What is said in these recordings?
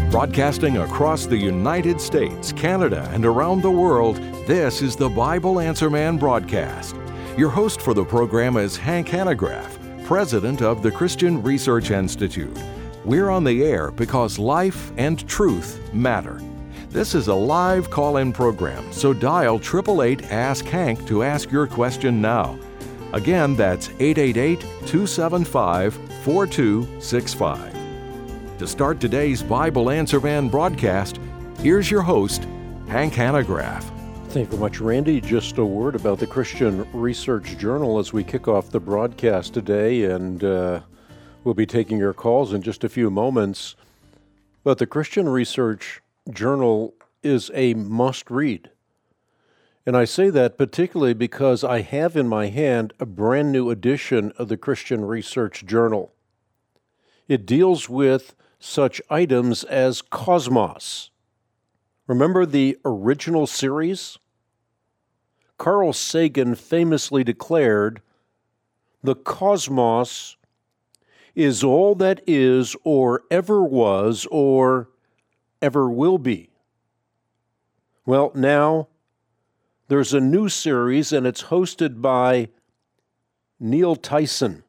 Broadcasting across the United States, Canada, and around the world, this is the Bible Answer Man broadcast. Your host for the program is Hank Hanegraaff, president of the Christian Research Institute. We're on the air because life and truth matter. This is a live call-in program, so dial 888-ASK-HANK to ask your question now. Again, that's 888-275-4265. To start today's Bible Answer Man broadcast, here's your host, Hank Hanegraaff. Thank you very much, Randy. Just a word about the Christian Research Journal as we kick off the broadcast today, and we'll be taking your calls in just a few moments. But the Christian Research Journal is a must-read. And I say that particularly because I have in my hand a brand new edition of the Christian Research Journal. It deals with such items as cosmos. Remember the original series? Carl Sagan famously declared, "The cosmos is all that is or ever was or ever will be." Well, now there's a new series, and it's hosted by Neil Tyson,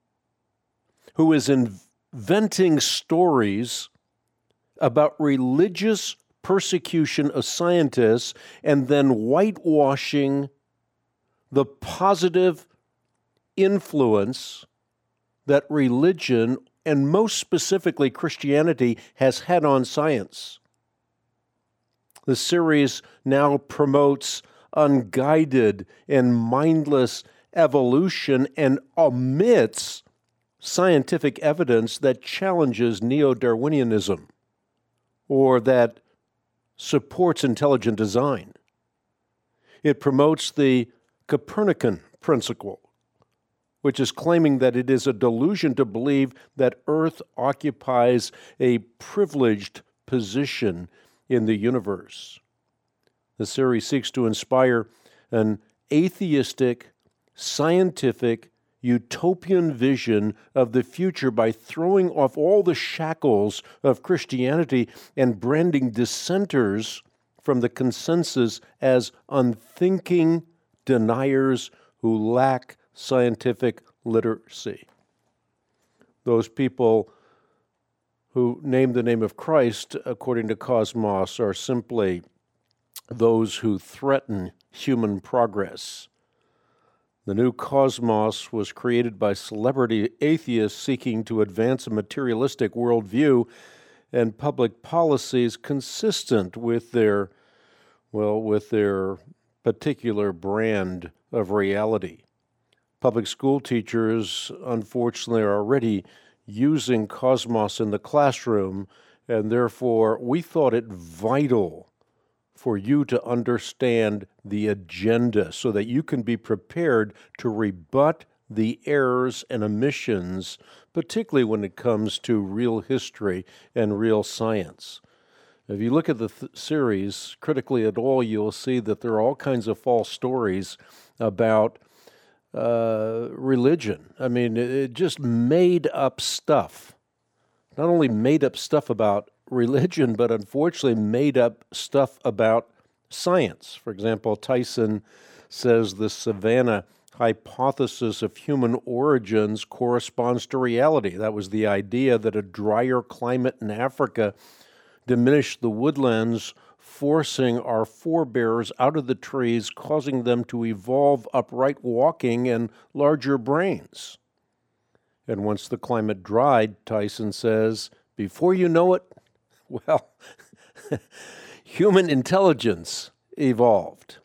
who is inventing stories about religious persecution of scientists and then whitewashing the positive influence that religion, and most specifically Christianity, has had on science. The series now promotes unguided and mindless evolution and omits scientific evidence that challenges neo-Darwinianism or that supports intelligent design. It promotes the Copernican principle, which is claiming that it is a delusion to believe that Earth occupies a privileged position in the universe. The series seeks to inspire an atheistic, scientific, utopian vision of the future by throwing off all the shackles of Christianity and branding dissenters from the consensus as unthinking deniers who lack scientific literacy. Those people who name the name of Christ, according to Cosmos, are simply those who threaten human progress. The new Cosmos was created by celebrity atheists seeking to advance a materialistic worldview and public policies consistent with their particular brand of reality. Public school teachers, unfortunately, are already using Cosmos in the classroom, and therefore we thought it vital for you to understand the agenda so that you can be prepared to rebut the errors and omissions, particularly when it comes to real history and real science. If you look at the series critically at all, you'll see that there are all kinds of false stories about religion. I mean, it just made up stuff. Not only made up stuff about religion, but unfortunately made up stuff about science. For example, Tyson says the Savannah hypothesis of human origins corresponds to reality. That was the idea that a drier climate in Africa diminished the woodlands, forcing our forebears out of the trees, causing them to evolve upright walking and larger brains. And once the climate dried, Tyson says, before you know it, well, human intelligence evolved.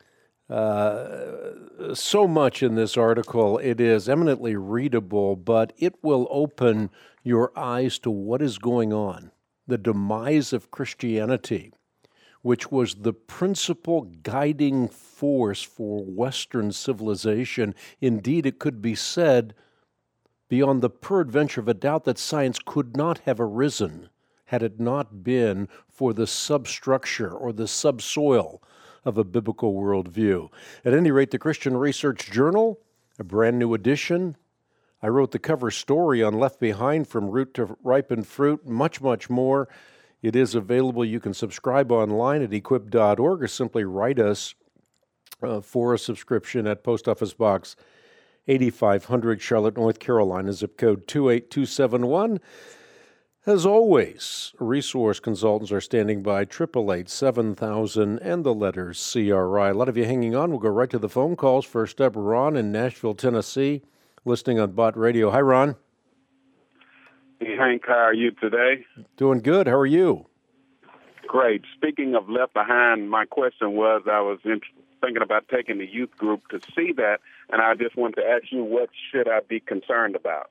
So much in this article, it is eminently readable, but it will open your eyes to what is going on. The demise of Christianity, which was the principal guiding force for Western civilization. Indeed, it could be said, beyond the peradventure of a doubt, that science could not have arisen had it not been for the substructure or the subsoil of a biblical worldview. At any rate, the Christian Research Journal, a brand new edition. I wrote the cover story on Left Behind, From Root to Ripened Fruit, much, much more. It is available. You can subscribe online at equip.org or simply write us for a subscription at Post Office Box 8500, Charlotte, North Carolina, zip code 28271. As always, resource consultants are standing by, 888-7000 and the letters CRI. A lot of you hanging on. We'll go right to the phone calls. First up, Ron in Nashville, Tennessee, listening on Bott Radio. Hi, Ron. Hey, Hank, how are you today? Doing good. How are you? Great. Speaking of Left Behind, my question was, I was thinking about taking the youth group to see that, and I just wanted to ask you, what should I be concerned about?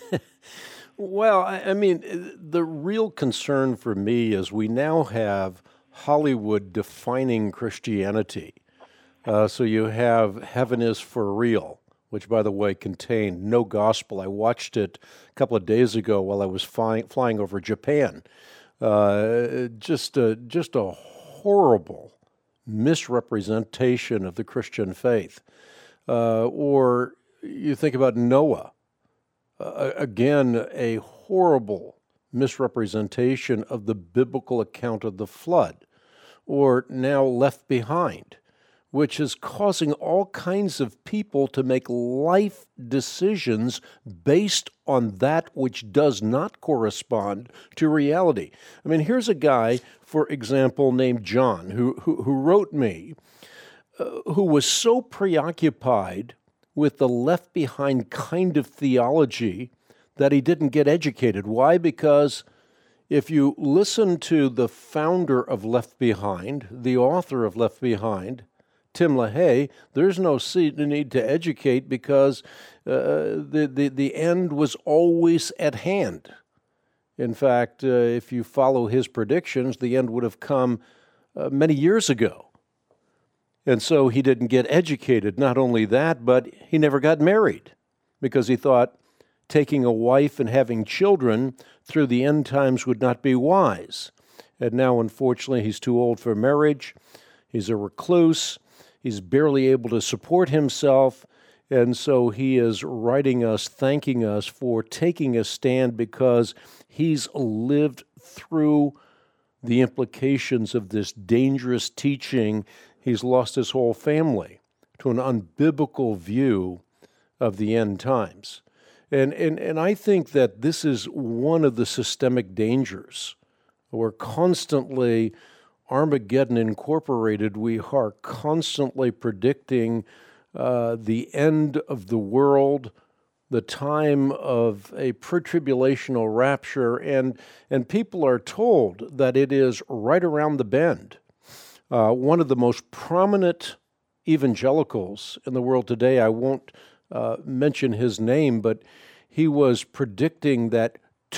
Well, I mean, the real concern for me is we now have Hollywood defining Christianity. So you have Heaven is for Real, which, by the way, contained no gospel. I watched it a couple of days ago while I was flying over Japan. Just a horrible misrepresentation of the Christian faith. Or you think about Noah. Again, a horrible misrepresentation of the biblical account of the flood. Or now Left Behind, which is causing all kinds of people to make life decisions based on that which does not correspond to reality. I mean, here's a guy, for example, named John, who wrote me, who was so preoccupied with the Left Behind kind of theology that he didn't get educated. Why? Because if you listen to the founder of Left Behind, the author of Left Behind, Tim LaHaye, there's no need to educate because the end was always at hand. In fact, if you follow his predictions, the end would have come many years ago. And so he didn't get educated. Not only that, but he never got married because he thought taking a wife and having children through the end times would not be wise. And now, unfortunately, he's too old for marriage. He's a recluse. He's barely able to support himself. And so he is writing us, thanking us for taking a stand because he's lived through the implications of this dangerous teaching. He's lost his whole family to an unbiblical view of the end times. And I think that this is one of the systemic dangers. We're constantly, Armageddon Incorporated, we are constantly predicting the end of the world, the time of a pre-tribulational rapture, and people are told that it is right around the bend. One of the most prominent evangelicals in the world today, I won't mention his name, but he was predicting that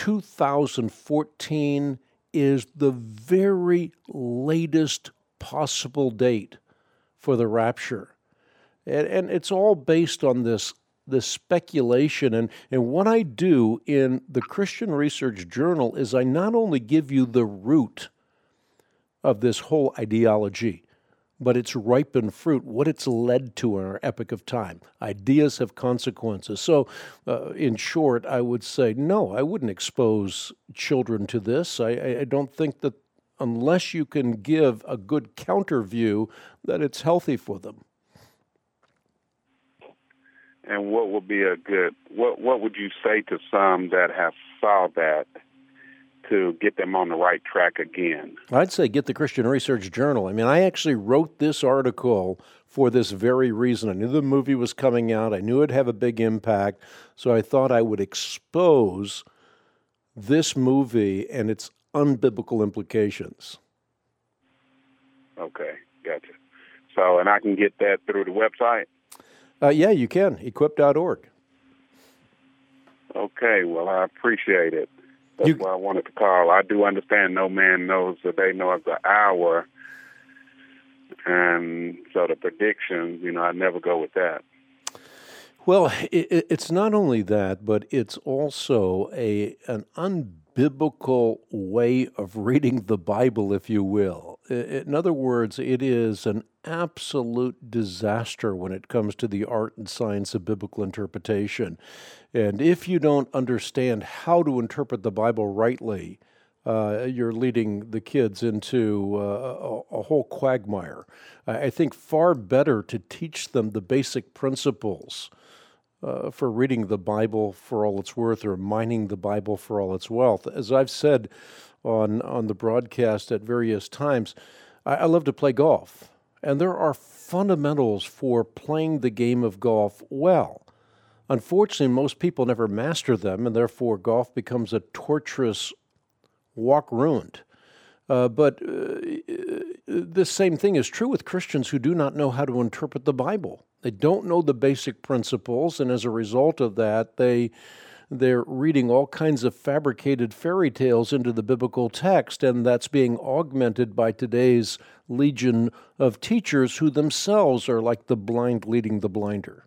2014 is the very latest possible date for the rapture. And it's all based on this speculation. And what I do in the Christian Research Journal is I not only give you the root of this whole ideology, but its ripened fruit, what it's led to in our epoch of time. Ideas have consequences. So, in short, I would say, no, I wouldn't expose children to this. I don't think that unless you can give a good counter view, that it's healthy for them. And what would be what would you say to some that have saw that to get them on the right track again? I'd say get the Christian Research Journal. I mean, I actually wrote this article for this very reason. I knew the movie was coming out. I knew it'd have a big impact. So I thought I would expose this movie and its unbiblical implications. Okay, gotcha. So, and I can get that through the website? Yeah, you can. Equip.org. Okay, well, I appreciate it. That's why I wanted to call. I do understand no man knows the day nor the hour. And so the predictions, I never go with that. Well, it's not only that, but it's also an unbiblical way of reading the Bible, if you will. In other words, it is an absolute disaster when it comes to the art and science of biblical interpretation. And if you don't understand how to interpret the Bible rightly, you're leading the kids into a whole quagmire. I think far better to teach them the basic principles for reading the Bible for all it's worth, or mining the Bible for all its wealth. As I've said on the broadcast at various times, I love to play golf, and there are fundamentals for playing the game of golf well. Unfortunately, most people never master them, and therefore golf becomes a torturous walk ruined. But this same thing is true with Christians who do not know how to interpret the Bible. They don't know the basic principles, and as a result of that, they're reading all kinds of fabricated fairy tales into the biblical text, and that's being augmented by today's legion of teachers who themselves are like the blind leading the blinder.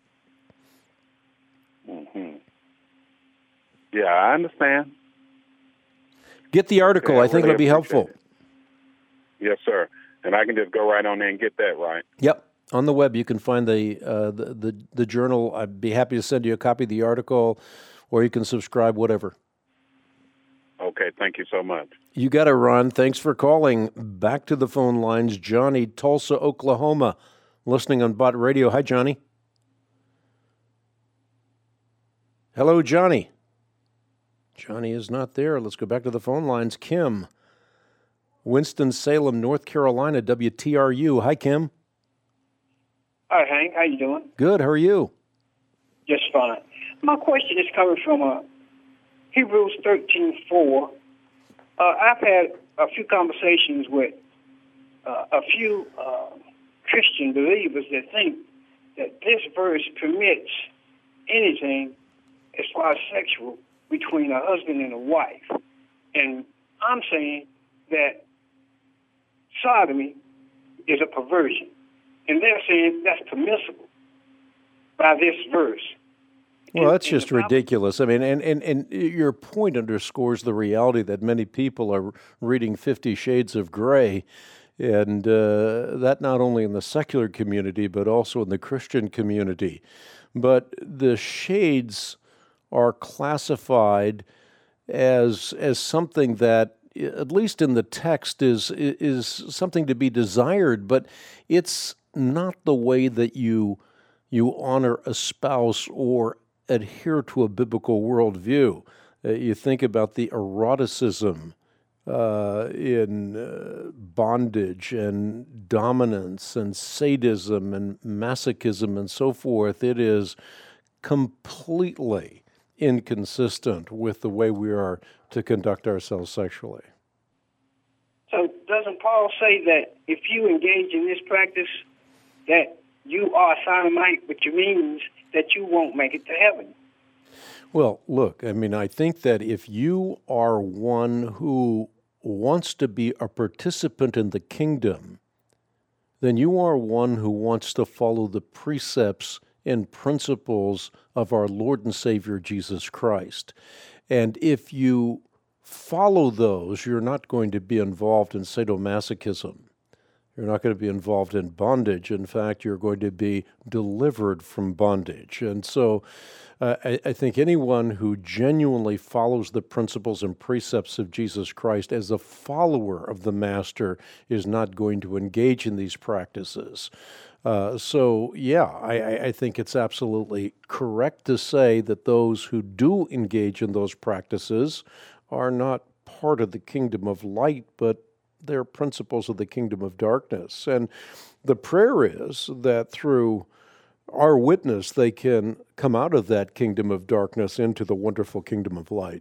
Mm-hmm. Yeah, I understand. Get the article. I think it'll be helpful. Yes, sir. And I can just go right on there and get that right. Yep. On the web, you can find the journal. I'd be happy to send you a copy of the article, or you can subscribe, whatever. Okay, thank you so much. You got it, Ron. Thanks for calling. Back to the phone lines. Johnny, Tulsa, Oklahoma, listening on Bott Radio. Hi, Johnny. Hello, Johnny. Johnny is not there. Let's go back to the phone lines. Kim, Winston-Salem, North Carolina, WTRU. Hi, Kim. Hi, Hank. How you doing? Good. How are you? Just fine. My question is coming from Hebrews 13:4. I've had a few conversations with a few Christian believers that think that this verse permits anything as far as sexual between a husband and a wife. And I'm saying that sodomy is a perversion. And they're saying that's permissible by this verse. Well, that's just ridiculous. I mean, and your point underscores the reality that many people are reading 50 Shades of Grey, and that not only in the secular community, but also in the Christian community. But the shades are classified as something that, at least in the text, is something to be desired, but it's not the way that you honor a spouse or adhere to a biblical worldview. You think about the eroticism in bondage and dominance and sadism and masochism and so forth. It is completely inconsistent with the way we are to conduct ourselves sexually. So doesn't Paul say that if you engage in this practice, that you are a sodomite, which means that you won't make it to heaven? Well, look, I mean, I think that if you are one who wants to be a participant in the kingdom, then you are one who wants to follow the precepts and principles of our Lord and Savior Jesus Christ. And if you follow those, you're not going to be involved in sadomasochism. You're not going to be involved in bondage. In fact, you're going to be delivered from bondage. And so I think anyone who genuinely follows the principles and precepts of Jesus Christ as a follower of the Master is not going to engage in these practices. I think it's absolutely correct to say that those who do engage in those practices are not part of the kingdom of light, but they're principles of the kingdom of darkness. And the prayer is that through our witness, they can come out of that kingdom of darkness into the wonderful kingdom of light.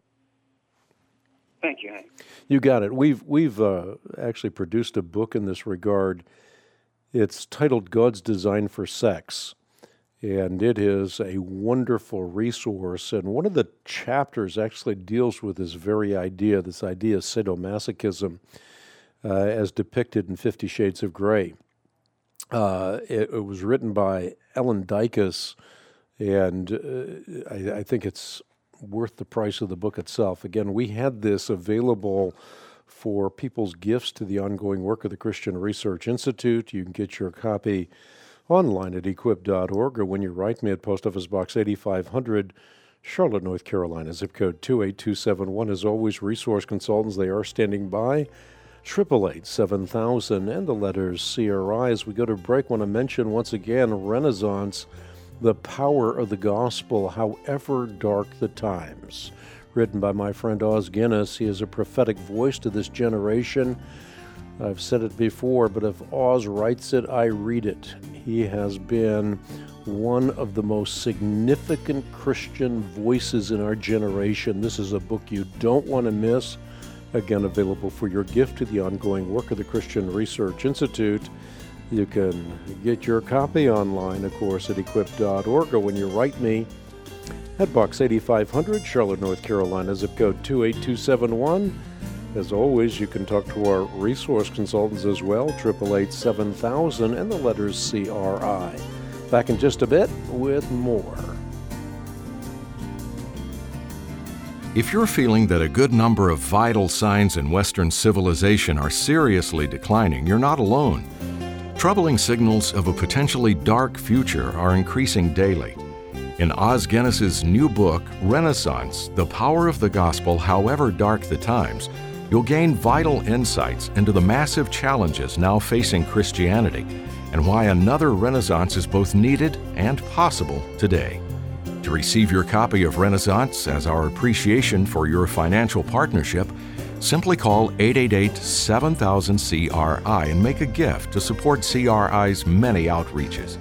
Thank you, Hank. You got it. We've actually produced a book in this regard. It's titled God's Design for Sex, and it is a wonderful resource. And one of the chapters actually deals with this very idea, this idea of sadomasochism, as depicted in 50 Shades of Grey. It was written by Ellen Dykus, and I think it's worth the price of the book itself. Again, we had this available for people's gifts to the ongoing work of the Christian Research Institute. You can get your copy online at equip.org, or when you write me at Post Office Box 8500, Charlotte, North Carolina, zip code 28271. As always, Resource Consultants, they are standing by. 888-7000 and the letters CRI. As we go to break, I want to mention once again Renaissance, the power of the gospel, however dark the times. Written by my friend Os Guinness. He is a prophetic voice to this generation. I've said it before, but if Oz writes it, I read it. He has been one of the most significant Christian voices in our generation. This is a book you don't want to miss. Again, available for your gift to the ongoing work of the Christian Research Institute. You can get your copy online, of course, at equip.org, or when you write me at Box 8500, Charlotte, North Carolina, zip code 28271. As always, you can talk to our resource consultants as well, 888-7000 and the letters CRI. Back in just a bit with more. If you're feeling that a good number of vital signs in Western civilization are seriously declining, you're not alone. Troubling signals of a potentially dark future are increasing daily. In Os Guinness's new book, Renaissance, The Power of the Gospel, However Dark the Times, you'll gain vital insights into the massive challenges now facing Christianity and why another Renaissance is both needed and possible today. To receive your copy of Renaissance as our appreciation for your financial partnership, simply call 888-7000-CRI and make a gift to support CRI's many outreaches.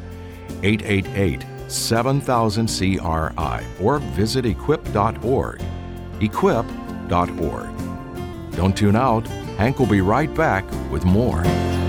888-7000-CRI or visit equip.org. Equip.org. Don't tune out. Hank will be right back with more.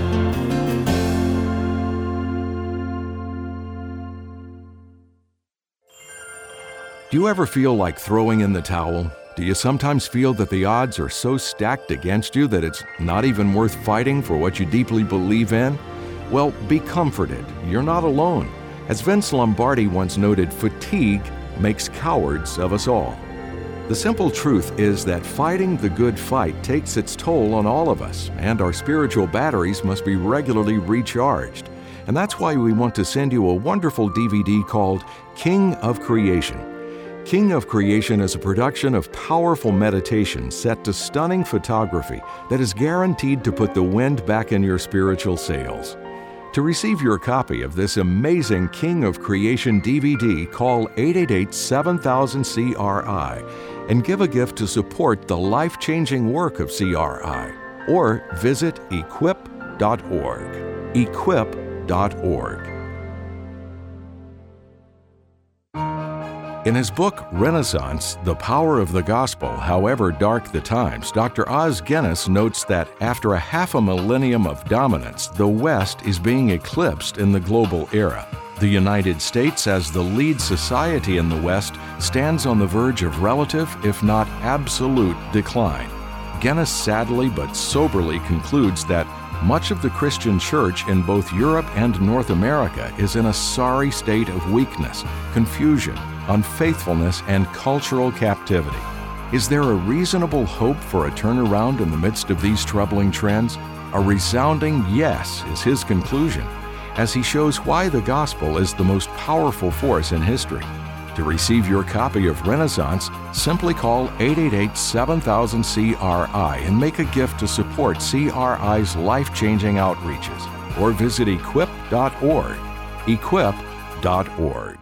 Do you ever feel like throwing in the towel? Do you sometimes feel that the odds are so stacked against you that it's not even worth fighting for what you deeply believe in? Well, be comforted. You're not alone. As Vince Lombardi once noted, fatigue makes cowards of us all. The simple truth is that fighting the good fight takes its toll on all of us, and our spiritual batteries must be regularly recharged. And that's why we want to send you a wonderful DVD called King of Creation. King of Creation is a production of powerful meditation set to stunning photography that is guaranteed to put the wind back in your spiritual sails. To receive your copy of this amazing King of Creation DVD, call 888-7000-CRI and give a gift to support the life-changing work of CRI, or visit equip.org. Equip.org. In his book, Renaissance, The Power of the Gospel, However Dark the Times, Dr. Os Guinness notes that after a half a millennium of dominance, the West is being eclipsed in the global era. The United States, as the lead society in the West, stands on the verge of relative, if not absolute, decline. Guinness sadly but soberly concludes that much of the Christian church in both Europe and North America is in a sorry state of weakness, confusion, unfaithfulness, and cultural captivity. Is there a reasonable hope for a turnaround in the midst of these troubling trends? A resounding yes is his conclusion, as he shows why the gospel is the most powerful force in history. To receive your copy of Renaissance, simply call 888-7000-CRI and make a gift to support CRI's life-changing outreaches, or visit equip.org. Equip.org.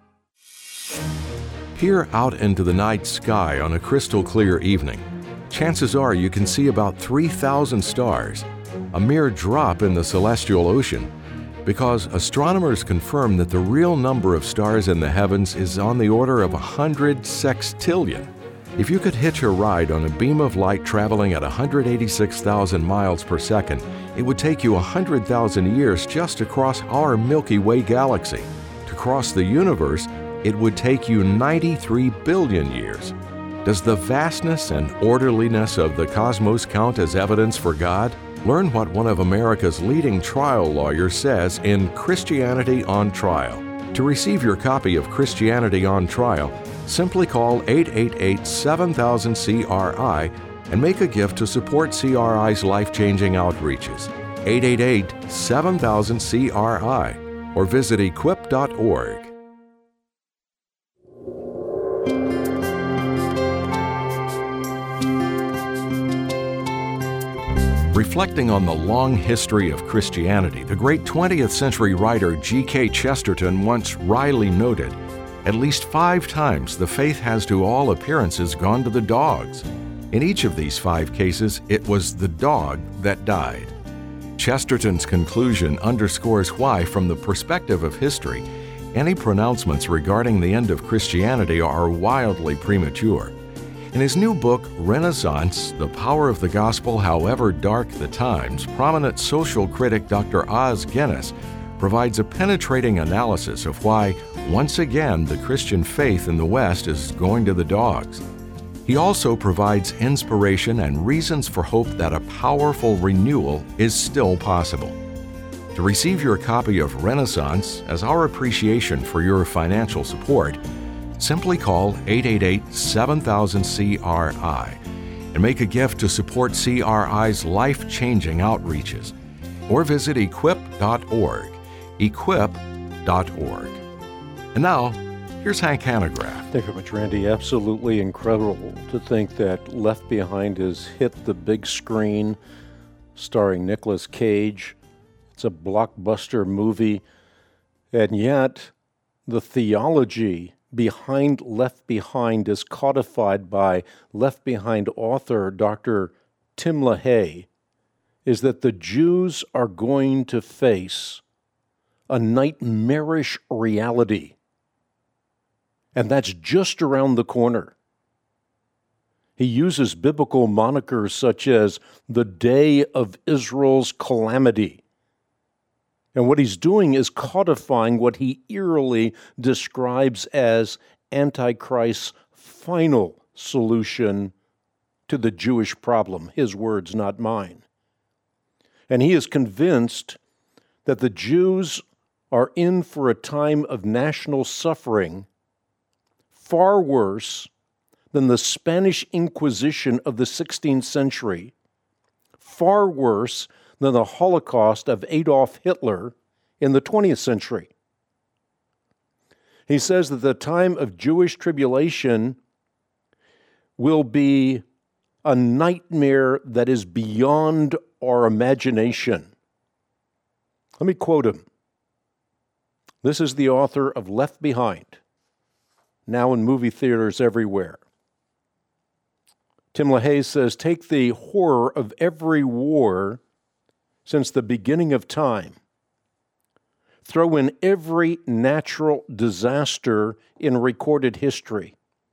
Peer out into the night sky on a crystal clear evening. Chances are you can see about 3,000 stars, a mere drop in the celestial ocean, because astronomers confirm that the real number of stars in the heavens is on the order of 100 sextillion. If you could hitch a ride on a beam of light traveling at 186,000 miles per second, it would take you 100,000 years just to cross our Milky Way galaxy. To cross the universe, it would take you 93 billion years. Does the vastness and orderliness of the cosmos count as evidence for God? Learn what one of America's leading trial lawyers says in Christianity on Trial. To receive your copy of Christianity on Trial, simply call 888-7000-CRI and make a gift to support CRI's life-changing outreaches. 888-7000-CRI or visit equip.org. Reflecting on the long history of Christianity, the great 20th century writer G.K. Chesterton once wryly noted, "At least 5 times the faith has to all appearances gone to the dogs. In each of these 5 cases, it was the dog that died." Chesterton's conclusion underscores why, from the perspective of history, any pronouncements regarding the end of Christianity are wildly premature. In his new book, Renaissance, The Power of the Gospel However Dark the Times, prominent social critic Dr. Os Guinness provides a penetrating analysis of why, once again, the Christian faith in the West is going to the dogs. He also provides inspiration and reasons for hope that a powerful renewal is still possible. To receive your copy of Renaissance as our appreciation for your financial support, simply call 888-7000-CRI and make a gift to support CRI's life-changing outreaches, or visit equip.org, equip.org. And now, here's Hank Hanegraaff. Thank you very much, Randy. Absolutely incredible to think that Left Behind has hit the big screen, starring Nicolas Cage. It's a blockbuster movie, and yet the theology behind Left Behind is codified by Left Behind author Dr. Tim LaHaye, is that the Jews are going to face a nightmarish reality. And that's just around the corner. He uses biblical monikers such as the day of Israel's calamity. And what he's doing is codifying what he eerily describes as Antichrist's final solution to the Jewish problem. His words, not mine. And he is convinced that the Jews are in for a time of national suffering far worse than the Spanish Inquisition of the 16th century, far worse than the Holocaust of Adolf Hitler in the 20th century. He says that the time of Jewish tribulation will be a nightmare that is beyond our imagination. Let me quote him. This is the author of Left Behind, now in movie theaters everywhere. Tim LaHaye says, "Take the horror of every war since the beginning of time. Throw in every natural disaster in recorded history.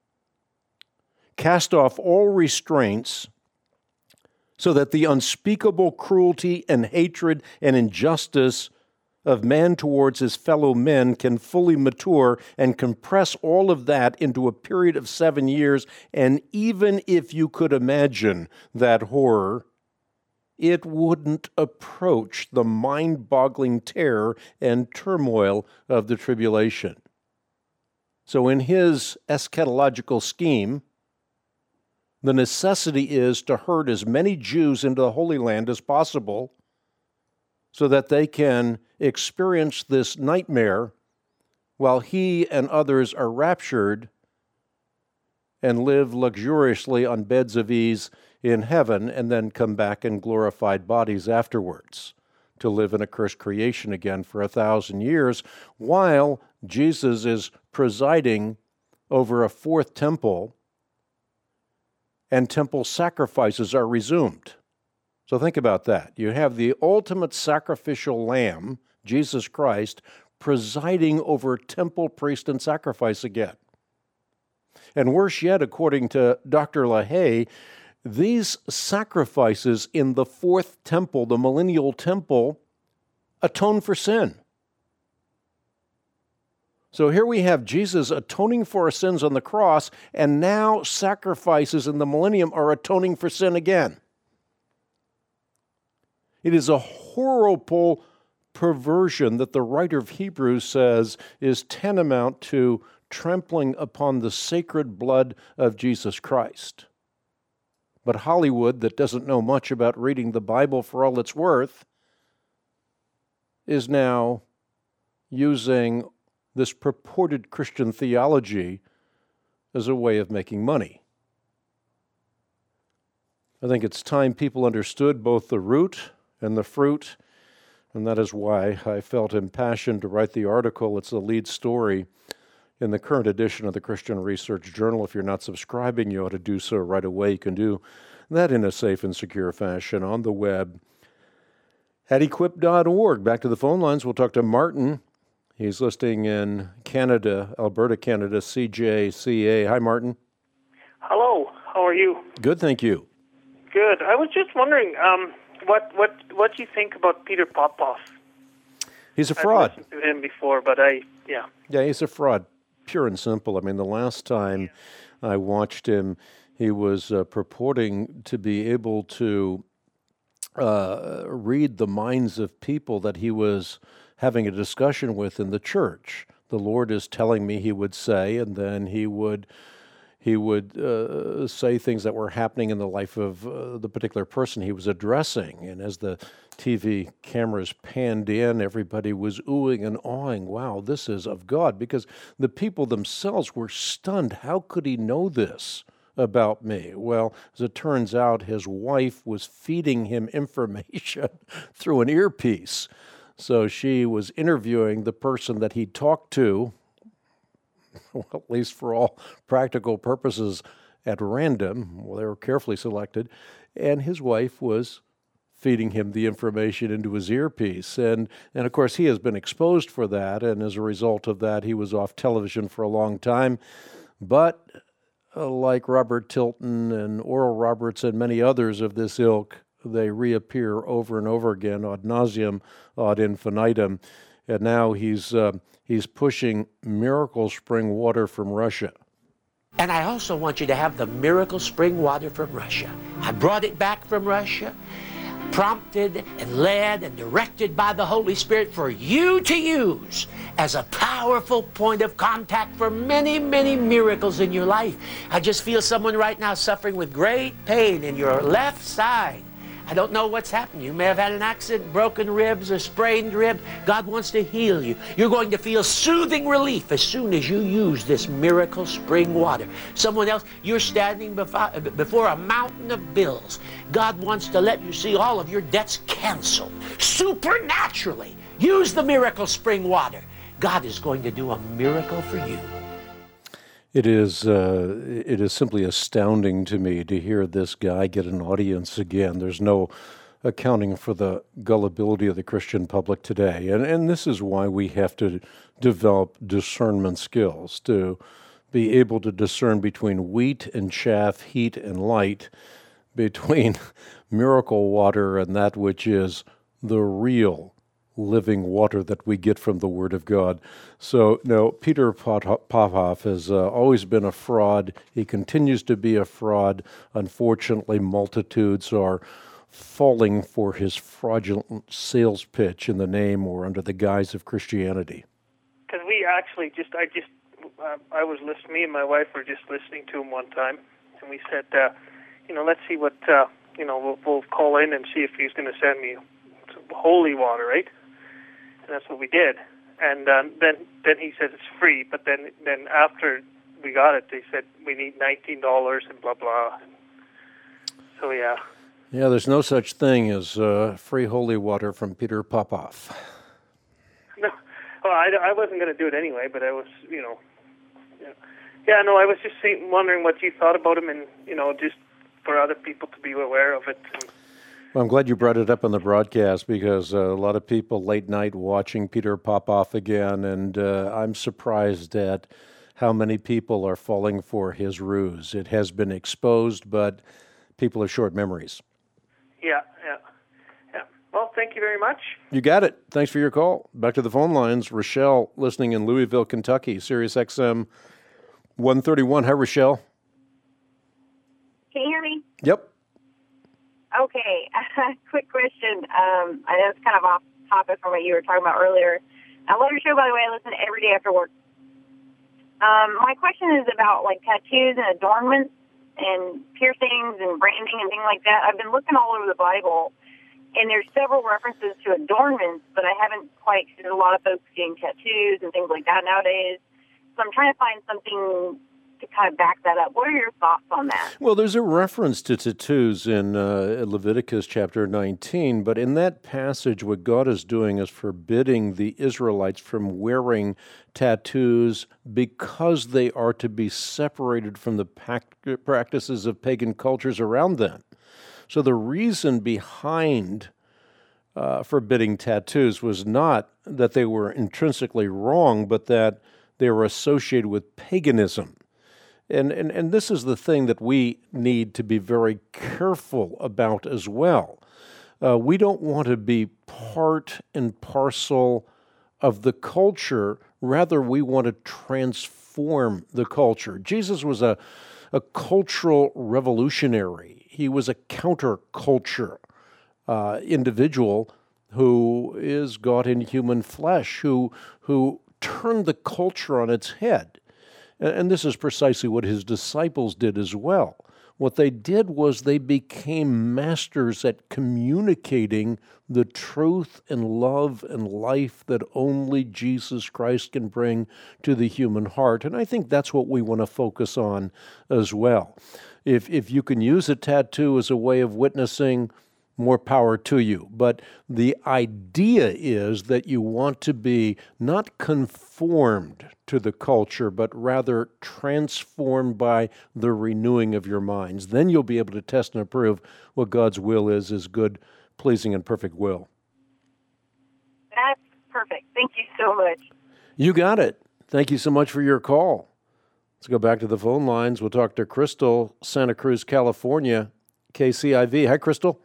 Cast off all restraints so that the unspeakable cruelty and hatred and injustice of man towards his fellow men can fully mature, and compress all of that into a period of 7 years. And even if you could imagine that horror, it wouldn't approach the mind-boggling terror and turmoil of the tribulation." So in his eschatological scheme, the necessity is to herd as many Jews into the Holy Land as possible so that they can experience this nightmare while he and others are raptured and live luxuriously on beds of ease in heaven, and then come back in glorified bodies afterwards to live in a cursed creation again for 1,000 years, while Jesus is presiding over a 4th temple and temple sacrifices are resumed. So think about that. You have the ultimate sacrificial lamb, Jesus Christ, presiding over temple, priest, and sacrifice again. And worse yet, according to Dr. LaHaye, these sacrifices in the 4th temple, the millennial temple, atone for sin. So here we have Jesus atoning for our sins on the cross, and now sacrifices in the millennium are atoning for sin again. It is a horrible perversion that the writer of Hebrews says is tantamount to trampling upon the sacred blood of Jesus Christ. But Hollywood, that doesn't know much about reading the Bible for all it's worth, is now using this purported Christian theology as a way of making money. I think it's time people understood both the root and the fruit, and that is why I felt impassioned to write the article. It's the lead story in the current edition of the Christian Research Journal. If you're not subscribing, you ought to do so right away. You can do that in a safe and secure fashion on the web at equip.org. Back to the phone lines. We'll talk to Martin. He's listening in Canada, Alberta, Canada, CJCA. Hi, Martin. Hello. How are you? Good, thank you. Good. I was just wondering what you think about Peter Popoff. He's a fraud. I've listened to him before, but Yeah, he's a fraud, pure and simple. I mean, the last time I watched him, he was purporting to be able to read the minds of people that he was having a discussion with in the church. The Lord is telling me, he would say, and then he would say things that were happening in the life of the particular person he was addressing. And as the TV cameras panned in, everybody was oohing and awing, wow, this is of God, because the people themselves were stunned. How could he know this about me? Well, as it turns out, his wife was feeding him information through an earpiece. So she was interviewing the person that he talked to, well, at least for all practical purposes, at random. Well, they were carefully selected. And his wife was feeding him the information into his earpiece. And of course, he has been exposed for that. And as a result of that, he was off television for a long time. But like Robert Tilton and Oral Roberts and many others of this ilk, they reappear over and over again, ad nauseum, ad infinitum. And now he's pushing Miracle Spring water from Russia. And I also want you to have the Miracle Spring water from Russia. I brought it back from Russia, prompted and led and directed by the Holy Spirit for you to use as a powerful point of contact for many, many miracles in your life. I just feel someone right now suffering with great pain in your left side. I don't know what's happened. You may have had an accident, broken ribs, a sprained rib. God wants to heal you. You're going to feel soothing relief as soon as you use this Miracle Spring water. Someone else, you're standing before a mountain of bills. God wants to let you see all of your debts canceled supernaturally. Use the Miracle Spring water. God is going to do a miracle for you. It is simply astounding to me to hear this guy get an audience again. There's no accounting for the gullibility of the Christian public today. And this is why we have to develop discernment skills, to be able to discern between wheat and chaff, heat and light, between miracle water and that which is the real living water that we get from the Word of God. So, no, Peter Popoff has always been a fraud. He continues to be a fraud. Unfortunately, multitudes are falling for his fraudulent sales pitch in the name or under the guise of Christianity. Because we actually me and my wife were just listening to him one time, and we said, let's see what, we'll call in and see if he's going to send me some holy water, right? And that's what we did. And then he said it's free, but then after we got it, they said we need $19 and blah, blah. So, yeah. Yeah, there's no such thing as free holy water from Peter Popoff. No, well, I wasn't going to do it anyway, but I was, Yeah, no, I was just wondering what you thought about him and, just for other people to be aware of it. Well, I'm glad you brought it up on the broadcast because a lot of people late night watching Peter Popoff again, and I'm surprised at how many people are falling for his ruse. It has been exposed, but people have short memories. Yeah. Well, thank you very much. You got it. Thanks for your call. Back to the phone lines. Rochelle, listening in Louisville, Kentucky, Sirius XM 131. Hi, Rochelle. Can you hear me? Yep. Okay. Quick question. I know it's kind of off topic from what you were talking about earlier. I love your show, by the way. I listen every day after work. My question is about like tattoos and adornments and piercings and branding and things like that. I've been looking all over the Bible, and there's several references to adornments, but I haven't quite, there's a lot of folks getting tattoos and things like that nowadays. So I'm trying to find something to to kind of back that up. What are your thoughts on that? Well, there's a reference to tattoos in Leviticus chapter 19, but in that passage, what God is doing is forbidding the Israelites from wearing tattoos because they are to be separated from the practices of pagan cultures around them. So the reason behind forbidding tattoos was not that they were intrinsically wrong, but that they were associated with paganism. And this is the thing that we need to be very careful about as well. We don't want to be part and parcel of the culture. Rather, we want to transform the culture. Jesus was a cultural revolutionary. He was a counterculture individual who is God in human flesh, who turned the culture on its head. And this is precisely what his disciples did as well. What they did was they became masters at communicating the truth and love and life that only Jesus Christ can bring to the human heart. And I think that's what we want to focus on as well. If you can use a tattoo as a way of witnessing, more power to you. But the idea is that you want to be not conformed to the culture, but rather transformed by the renewing of your minds. Then you'll be able to test and approve what God's will is, his good, pleasing, and perfect will. That's perfect. Thank you so much. You got it. Thank you so much for your call. Let's go back to the phone lines. We'll talk to Crystal, Santa Cruz, California, KCIV. Hi, Crystal.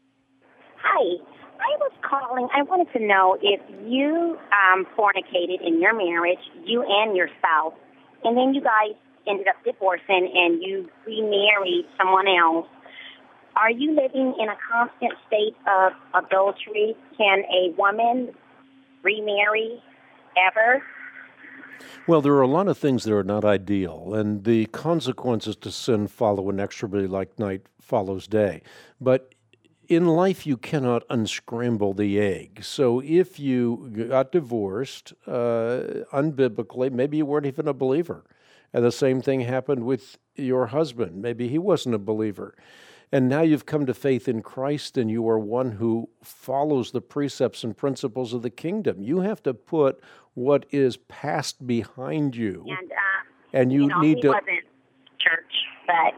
Hi. I was calling. I wanted to know if you fornicated in your marriage, you and your spouse, and then you guys ended up divorcing and you remarried someone else. Are you living in a constant state of adultery? Can a woman remarry ever? Well, there are a lot of things that are not ideal, and the consequences to sin follow inexorably like night follows day. But in life, you cannot unscramble the egg. So if you got divorced unbiblically, maybe you weren't even a believer. And the same thing happened with your husband. Maybe he wasn't a believer. And now you've come to faith in Christ, and you are one who follows the precepts and principles of the kingdom. You have to put what is past behind you. And you need to... He wasn't church, but...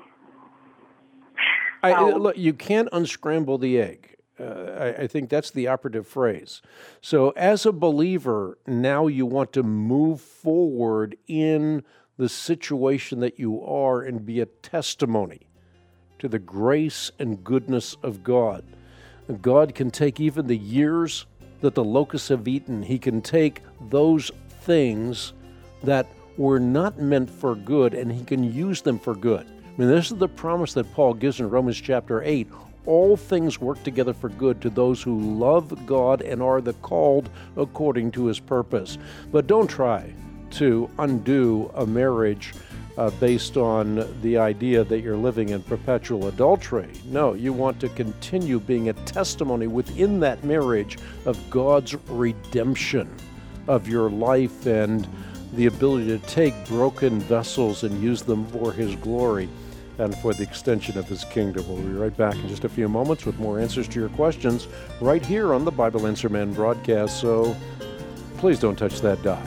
Look, you can't unscramble the egg. I think that's the operative phrase. So as a believer, now you want to move forward in the situation that you are and be a testimony to the grace and goodness of God. God can take even the years that the locusts have eaten. He can take those things that were not meant for good, and he can use them for good. I mean, this is the promise that Paul gives in Romans chapter 8. All things work together for good to those who love God and are the called according to his purpose. But don't try to undo a marriage based on the idea that you're living in perpetual adultery. No, you want to continue being a testimony within that marriage of God's redemption of your life and the ability to take broken vessels and use them for his glory and for the extension of his kingdom. We'll be right back in just a few moments with more answers to your questions right here on the Bible Answer Man broadcast, so please don't touch that dial.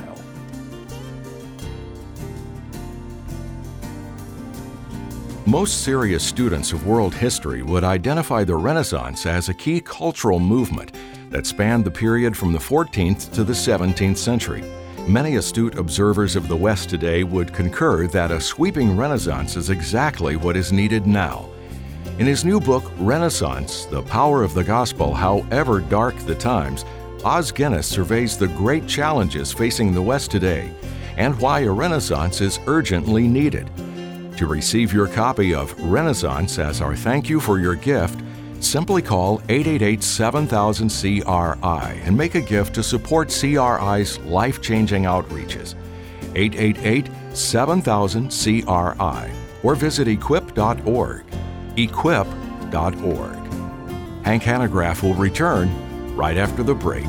Most serious students of world history would identify the Renaissance as a key cultural movement that spanned the period from the 14th to the 17th century. Many astute observers of the West today would concur that a sweeping Renaissance is exactly what is needed now. In his new book, Renaissance, The Power of the Gospel, However Dark the Times, Os Guinness surveys the great challenges facing the West today and why a Renaissance is urgently needed. To receive your copy of Renaissance as our thank you for your gift, simply call 888-7000-CRI and make a gift to support CRI's life-changing outreaches. 888-7000-CRI or visit equip.org. Equip.org. Hank Hanegraaff will return right after the break.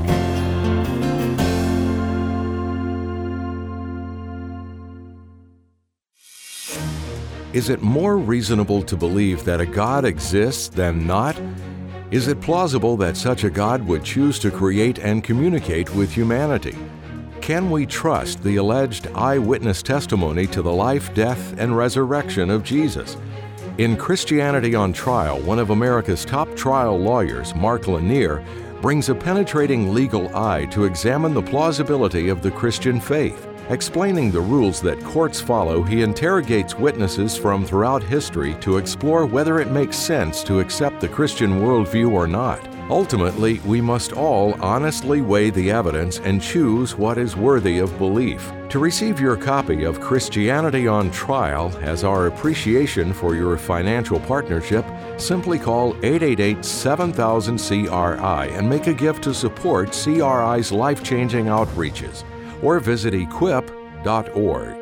Is it more reasonable to believe that a God exists than not? Is it plausible that such a God would choose to create and communicate with humanity? Can we trust the alleged eyewitness testimony to the life, death, and resurrection of Jesus? In Christianity on Trial, one of America's top trial lawyers, Mark Lanier, brings a penetrating legal eye to examine the plausibility of the Christian faith. Explaining the rules that courts follow, he interrogates witnesses from throughout history to explore whether it makes sense to accept the Christian worldview or not. Ultimately, we must all honestly weigh the evidence and choose what is worthy of belief. To receive your copy of Christianity on Trial as our appreciation for your financial partnership, simply call 888-7000-CRI and make a gift to support CRI's life-changing outreaches, or visit equip.org.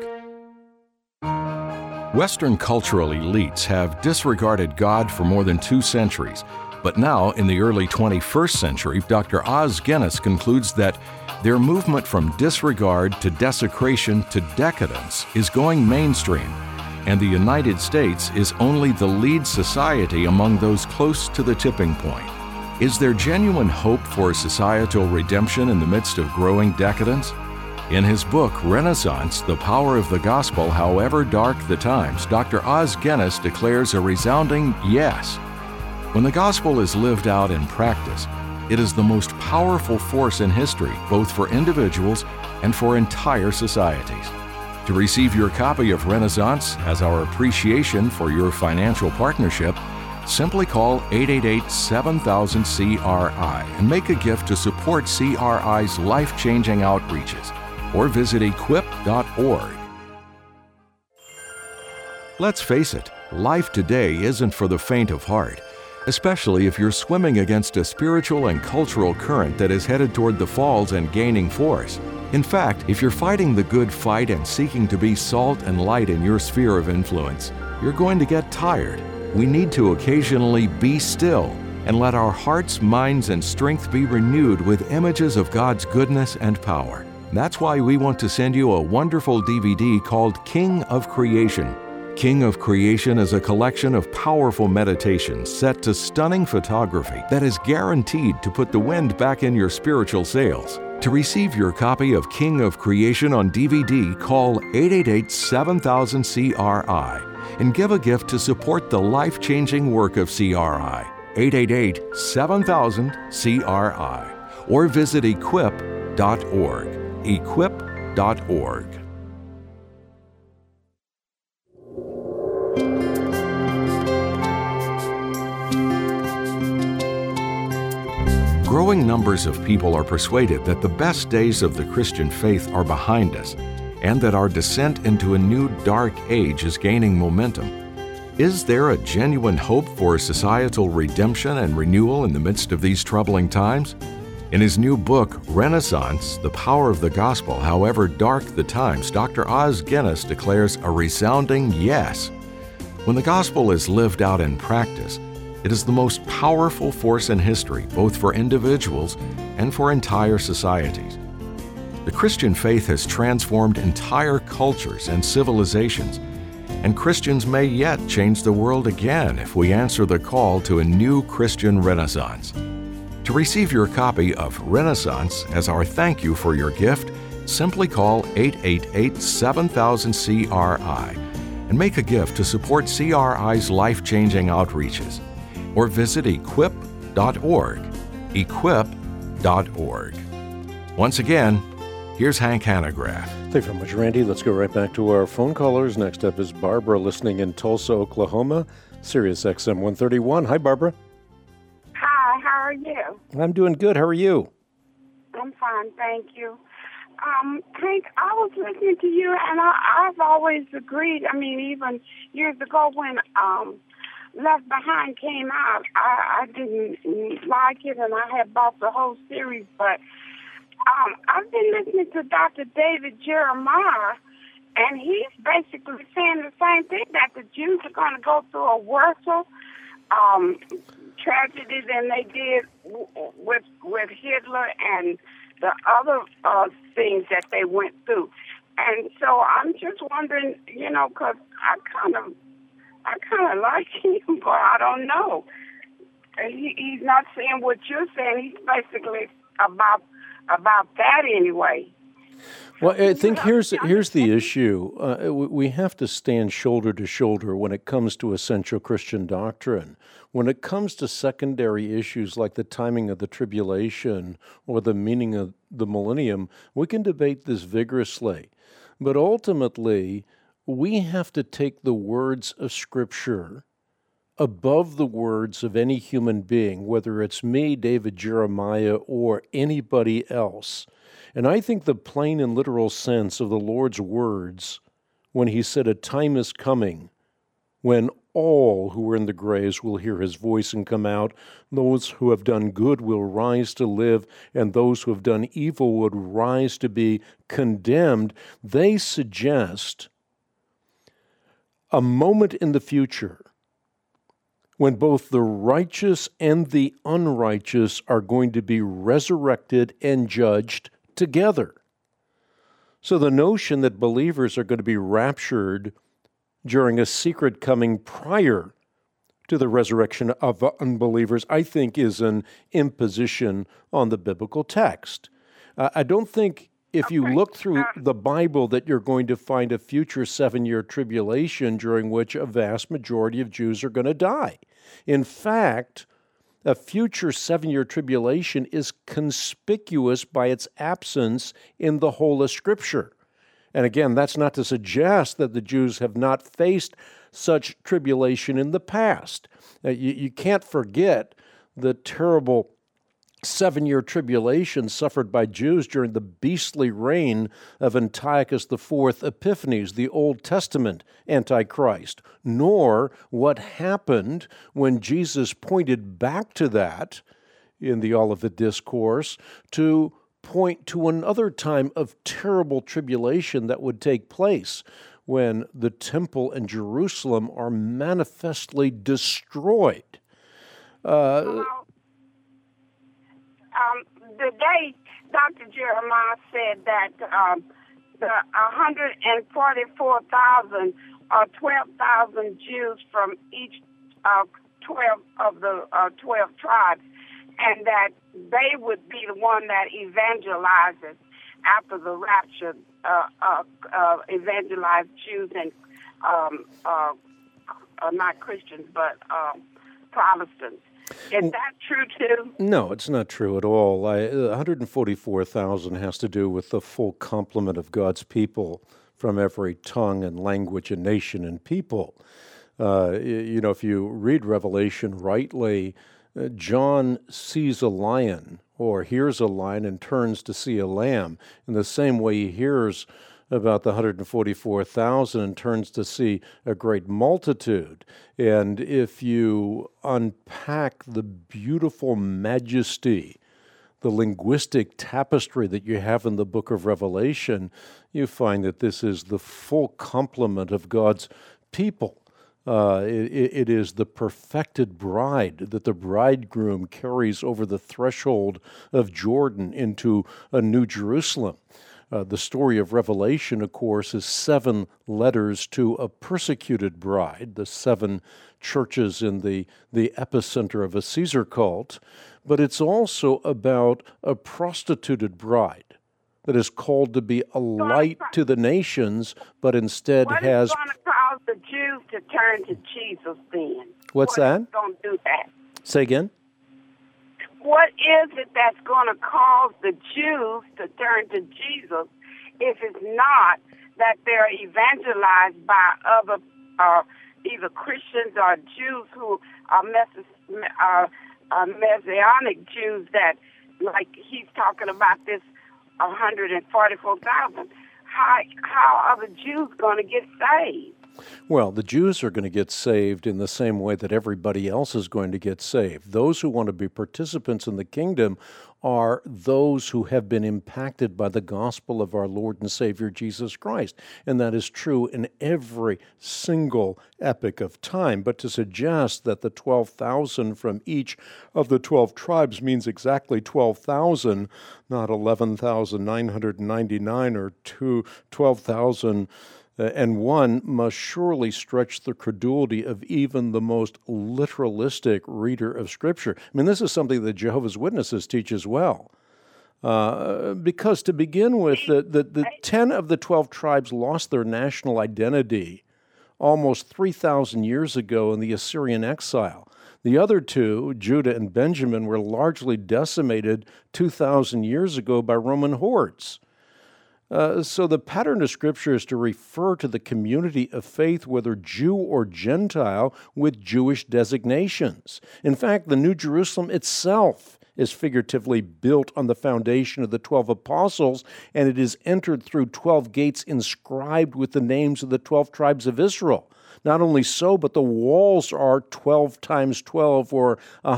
Western cultural elites have disregarded God for more than 2 centuries. But now, in the early 21st century, Dr. Os Guinness concludes that their movement from disregard to desecration to decadence is going mainstream, and the United States is only the lead society among those close to the tipping point. Is there genuine hope for societal redemption in the midst of growing decadence? In his book, Renaissance, The Power of the Gospel, However Dark the Times, Dr. Os Guinness declares a resounding yes. When the gospel is lived out in practice, it is the most powerful force in history, both for individuals and for entire societies. To receive your copy of Renaissance as our appreciation for your financial partnership, simply call 888-7000-CRI and make a gift to support CRI's life-changing outreaches, or visit equip.org. Let's face it, life today isn't for the faint of heart, especially if you're swimming against a spiritual and cultural current that is headed toward the falls and gaining force. In fact, if you're fighting the good fight and seeking to be salt and light in your sphere of influence, you're going to get tired. We need to occasionally be still and let our hearts, minds, and strength be renewed with images of God's goodness and power. That's why we want to send you a wonderful DVD called King of Creation. King of Creation is a collection of powerful meditations set to stunning photography that is guaranteed to put the wind back in your spiritual sails. To receive your copy of King of Creation on DVD, call 888-7000-CRI and give a gift to support the life-changing work of CRI. 888-7000-CRI, or visit equip.org. equip.org. Growing numbers of people are persuaded that the best days of the Christian faith are behind us, and that our descent into a new dark age is gaining momentum. Is there a genuine hope for societal redemption and renewal in the midst of these troubling times? In his new book, Renaissance, The Power of the Gospel, However Dark the Times, Dr. Os Guinness declares a resounding yes. When the gospel is lived out in practice, it is the most powerful force in history, both for individuals and for entire societies. The Christian faith has transformed entire cultures and civilizations, and Christians may yet change the world again if we answer the call to a new Christian renaissance. To receive your copy of Renaissance as our thank you for your gift, simply call 888-7000-CRI and make a gift to support CRI's life-changing outreaches, or visit equip.org. equip.org. Once again, here's Hank Hanegraaff. Thanks very much, Randy. Let's go right back to our phone callers. Next up is Barbara, listening in Tulsa, Oklahoma, Sirius XM 131. Hi, Barbara. Hi, how are you? I'm doing good. How are you? I'm fine, thank you. Hank, I was listening to you, and I've always agreed. I mean, even years ago when Left Behind came out, I didn't like it, and I had bought the whole series, but I've been listening to Dr. David Jeremiah, and he's basically saying the same thing, that the Jews are going to go through a worse tragedy than they did with Hitler and the other things that they went through. And so I'm just wondering, because I kind of I kind of like him, but I don't know. He's not saying what you're saying. He's basically about that anyway. Well, I think here's the issue. We have to stand shoulder to shoulder when it comes to essential Christian doctrine. When it comes to secondary issues like the timing of the tribulation or the meaning of the millennium, we can debate this vigorously. But ultimately, we have to take the words of Scripture above the words of any human being, whether it's me, David Jeremiah, or anybody else. And I think the plain and literal sense of the Lord's words when he said, "A time is coming when all who are in the graves will hear his voice and come out. Those who have done good will rise to live, and those who have done evil would rise to be condemned," they suggest a moment in the future when both the righteous and the unrighteous are going to be resurrected and judged together. So the notion that believers are going to be raptured during a secret coming prior to the resurrection of unbelievers, I think, is an imposition on the biblical text. I don't think if you look through the Bible that you're going to find a future 7-year tribulation during which a vast majority of Jews are going to die. In fact, a future 7-year tribulation is conspicuous by its absence in the whole of Scripture. And again, that's not to suggest that the Jews have not faced such tribulation in the past. You can't forget the terrible 7-year tribulation suffered by Jews during the beastly reign of Antiochus IV Epiphanes, the Old Testament Antichrist, nor what happened when Jesus pointed back to that in the Olivet Discourse to point to another time of terrible tribulation that would take place when the temple and Jerusalem are manifestly destroyed. The day Dr. Jeremiah said that the 144,000 or 12,000 Jews from each 12 of the 12 tribes, and that they would be the one that evangelizes after the rapture, evangelize Jews and not Christians, but Protestants. Is that true, too? No, it's not true at all. 144,000 has to do with the full complement of God's people from every tongue and language and nation and people. If you read Revelation rightly, John sees a lion or hears a lion and turns to see a lamb. In the same way he hears about the 144,000 and turns to see a great multitude. And if you unpack the beautiful majesty, the linguistic tapestry that you have in the book of Revelation, you find that this is the full complement of God's people. It is the perfected bride that the bridegroom carries over the threshold of Jordan into a new Jerusalem. The story of Revelation, of course, is 7 letters to a persecuted bride, the 7 churches in the epicenter of a Caesar cult, but it's also about a prostituted bride that is called to be a light to the nations, but instead has... What is going to cause the Jews to turn to Jesus then? What's that? What is going to do that? Say again? What is it that's going to cause the Jews to turn to Jesus if it's not that they're evangelized by other either Christians or Jews who are Messianic Jews that, like he's talking about this 144,000. How are the Jews going to get saved? Well, the Jews are going to get saved in the same way that everybody else is going to get saved. Those who want to be participants in the kingdom are those who have been impacted by the gospel of our Lord and Savior Jesus Christ. And that is true in every single epoch of time. But to suggest that the 12,000 from each of the 12 tribes means exactly 12,000, not 11,999 or 12,000 and one must surely stretch the credulity of even the most literalistic reader of Scripture. I mean, this is something that Jehovah's Witnesses teach as well. Because to begin with, the 10 of the 12 tribes lost their national identity almost 3,000 years ago in the Assyrian exile. The other two, Judah and Benjamin, were largely decimated 2,000 years ago by Roman hordes. So the pattern of Scripture is to refer to the community of faith, whether Jew or Gentile, with Jewish designations. In fact, the New Jerusalem itself is figuratively built on the foundation of the 12 apostles, and it is entered through 12 gates inscribed with the names of the 12 tribes of Israel. Not only so, but the walls are 12 times 12, or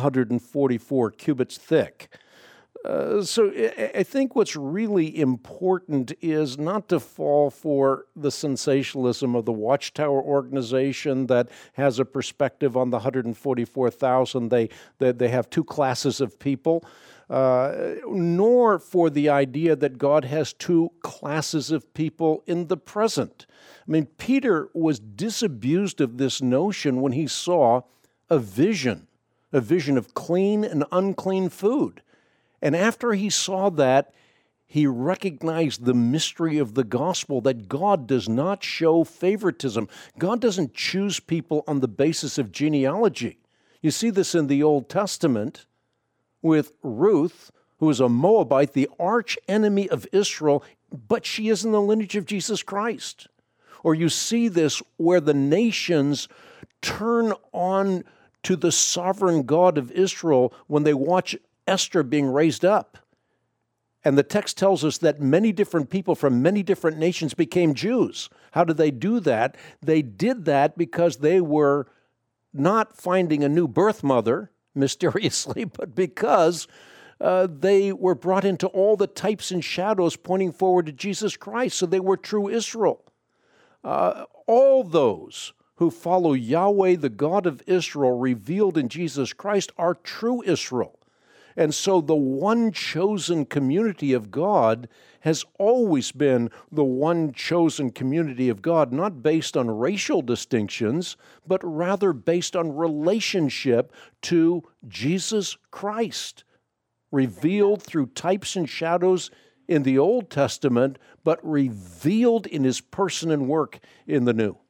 144 cubits thick. So I think what's really important is not to fall for the sensationalism of the Watchtower organization that has a perspective on the 144,000. They have two classes of people, nor for the idea that God has two classes of people in the present. I mean, Peter was disabused of this notion when he saw a vision of clean and unclean food. And after he saw that, he recognized the mystery of the gospel, that God does not show favoritism. God doesn't choose people on the basis of genealogy. You see this in the Old Testament with Ruth, who is a Moabite, the arch enemy of Israel, but she is in the lineage of Jesus Christ. Or you see this where the nations turn on to the sovereign God of Israel when they watch Esther being raised up. And the text tells us that many different people from many different nations became Jews. How did they do that? They did that because they were not finding a new birth mother, mysteriously, but because they were brought into all the types and shadows pointing forward to Jesus Christ. So they were true Israel. All those who follow Yahweh, the God of Israel, revealed in Jesus Christ, are true Israel. And so the one chosen community of God has always been the one chosen community of God, not based on racial distinctions, but rather based on relationship to Jesus Christ, revealed through types and shadows in the Old Testament, but revealed in His person and work in the New.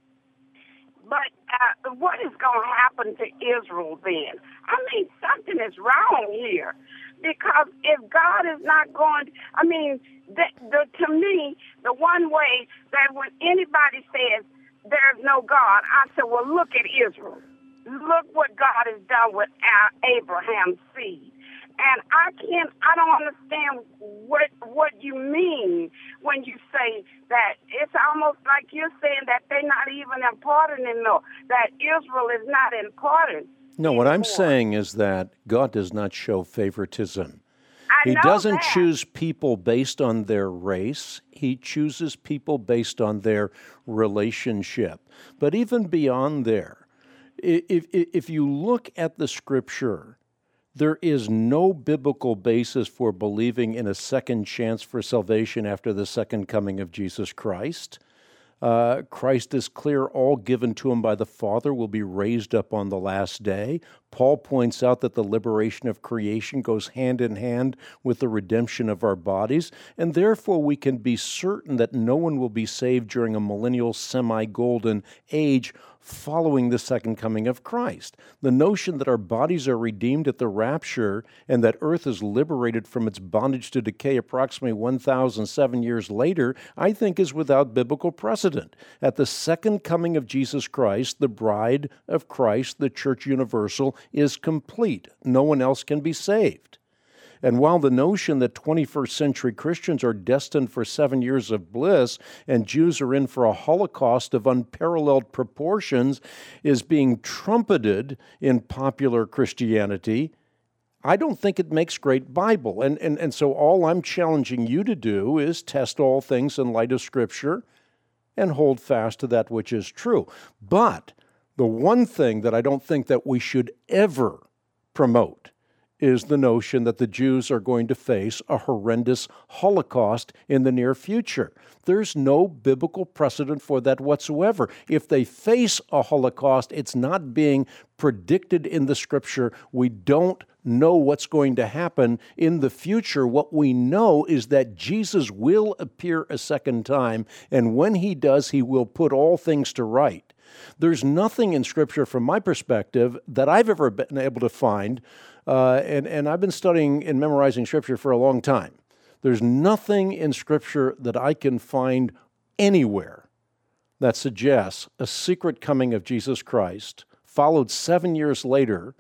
But what is going to happen to Israel then? I mean, something is wrong here. Because if God is not going, I mean, to me, the one way that when anybody says there's no God, I say, well, look at Israel. Look what God has done with Abraham's seed. And I don't understand what you mean when you say that. It's almost like you're saying that they're not even important anymore, that Israel is not important. No, what I'm saying is that God does not show favoritism. He doesn't choose people based on their race. He chooses people based on their relationship. But even beyond there, if you look at the Scripture, there is no biblical basis for believing in a second chance for salvation after the second coming of Jesus Christ. Christ is clear, all given to Him by the Father will be raised up on the last day. Paul points out that the liberation of creation goes hand in hand with the redemption of our bodies, and therefore we can be certain that no one will be saved during a millennial semi-golden age following the second coming of Christ. The notion that our bodies are redeemed at the rapture and that earth is liberated from its bondage to decay approximately 1,007 years later, I think is without biblical precedent. At the second coming of Jesus Christ, the bride of Christ, the church universal, is complete. No one else can be saved. And while the notion that 21st century Christians are destined for 7 years of bliss and Jews are in for a Holocaust of unparalleled proportions is being trumpeted in popular Christianity, I don't think it makes great Bible. And so all I'm challenging you to do is test all things in light of Scripture and hold fast to that which is true. But the one thing that I don't think that we should ever promote is the notion that the Jews are going to face a horrendous Holocaust in the near future. There's no biblical precedent for that whatsoever. If they face a Holocaust, it's not being predicted in the Scripture. We don't know what's going to happen in the future. What we know is that Jesus will appear a second time, and when he does, he will put all things to right. There's nothing in Scripture, from my perspective, that I've ever been able to find, and I've been studying and memorizing Scripture for a long time. There's nothing in Scripture that I can find anywhere that suggests a secret coming of Jesus Christ, followed 7 years later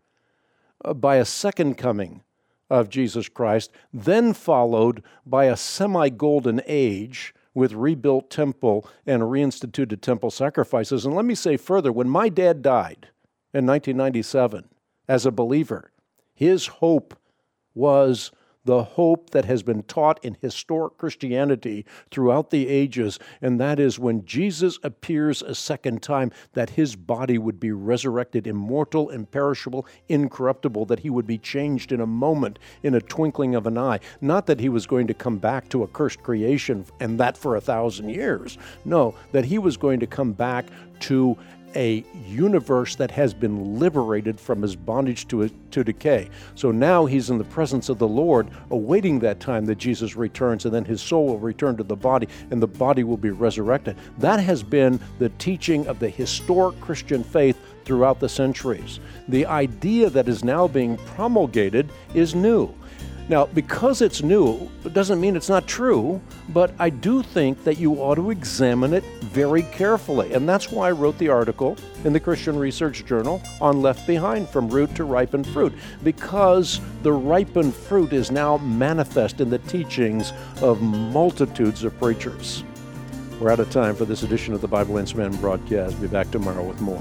by a second coming of Jesus Christ, then followed by a semi-golden age with rebuilt temple and reinstituted temple sacrifices. And let me say further, when my dad died in 1997 as a believer, his hope was the hope that has been taught in historic Christianity throughout the ages, and that is when Jesus appears a second time, that his body would be resurrected, immortal, imperishable, incorruptible, that he would be changed in a moment, in a twinkling of an eye. Not that he was going to come back to a cursed creation, and that for 1,000 years. No, that he was going to come back to a universe that has been liberated from his bondage to decay. So now he's in the presence of the Lord, awaiting that time that Jesus returns, and then his soul will return to the body, and the body will be resurrected. That has been the teaching of the historic Christian faith throughout the centuries. The idea that is now being promulgated is new. Now, because it's new, it doesn't mean it's not true, but I do think that you ought to examine it very carefully. And that's why I wrote the article in the Christian Research Journal on Left Behind, From Root to Ripened Fruit, because the ripened fruit is now manifest in the teachings of multitudes of preachers. We're out of time for this edition of the Bible Answer Man broadcast. Be back tomorrow with more.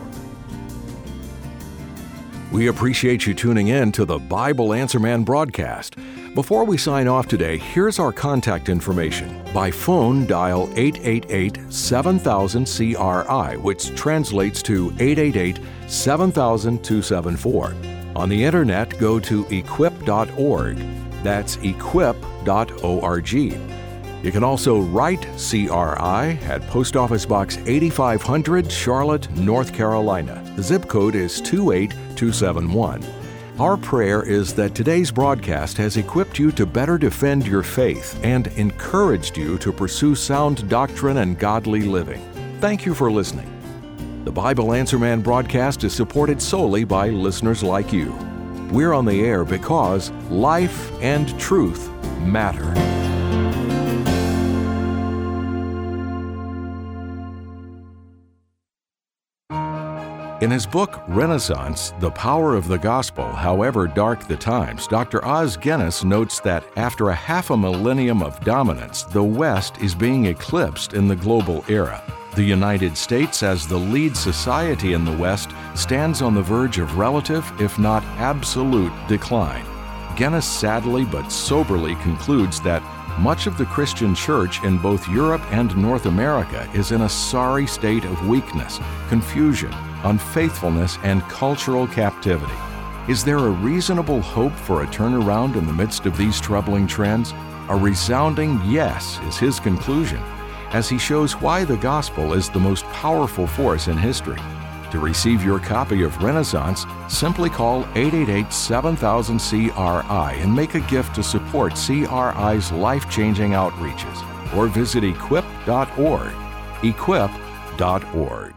We appreciate you tuning in to the Bible Answer Man broadcast. Before we sign off today, here's our contact information. By phone, dial 888-7000-CRI, which translates to 888-7000-274. On the internet, go to equip.org. That's equip.org. You can also write CRI at Post Office Box 8500, Charlotte, North Carolina. The zip code is 28271. Our prayer is that today's broadcast has equipped you to better defend your faith and encouraged you to pursue sound doctrine and godly living. Thank you for listening. The Bible Answer Man broadcast is supported solely by listeners like you. We're on the air because life and truth matter. In his book, Renaissance, The Power of the Gospel, However Dark the Times, Dr. Os Guinness notes that after a half a millennium of dominance, the West is being eclipsed in the global era. The United States, as the lead society in the West, stands on the verge of relative, if not absolute, decline. Guinness sadly but soberly concludes that much of the Christian church in both Europe and North America is in a sorry state of weakness, confusion, unfaithfulness, and cultural captivity. Is there a reasonable hope for a turnaround in the midst of these troubling trends? A resounding yes is his conclusion, as he shows why the gospel is the most powerful force in history. To receive your copy of Renaissance, simply call 888-7000-CRI and make a gift to support CRI's life-changing outreaches, or visit equip.org. Equip.org.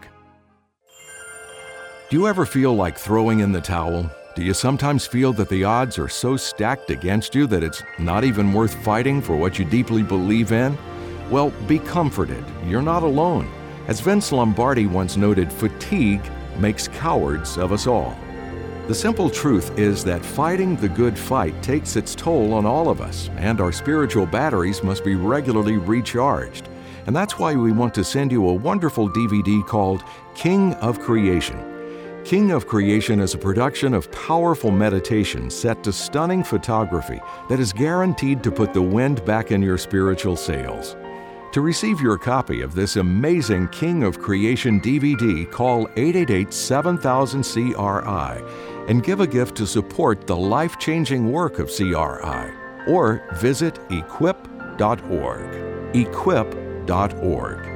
Do you ever feel like throwing in the towel? Do you sometimes feel that the odds are so stacked against you that it's not even worth fighting for what you deeply believe in? Well, be comforted. You're not alone. As Vince Lombardi once noted, fatigue makes cowards of us all. The simple truth is that fighting the good fight takes its toll on all of us, and our spiritual batteries must be regularly recharged. And that's why we want to send you a wonderful DVD called King of Creation. King of Creation is a production of powerful meditation set to stunning photography that is guaranteed to put the wind back in your spiritual sails. To receive your copy of this amazing King of Creation DVD, call 888-7000-CRI and give a gift to support the life-changing work of CRI, or visit equip.org. Equip.org.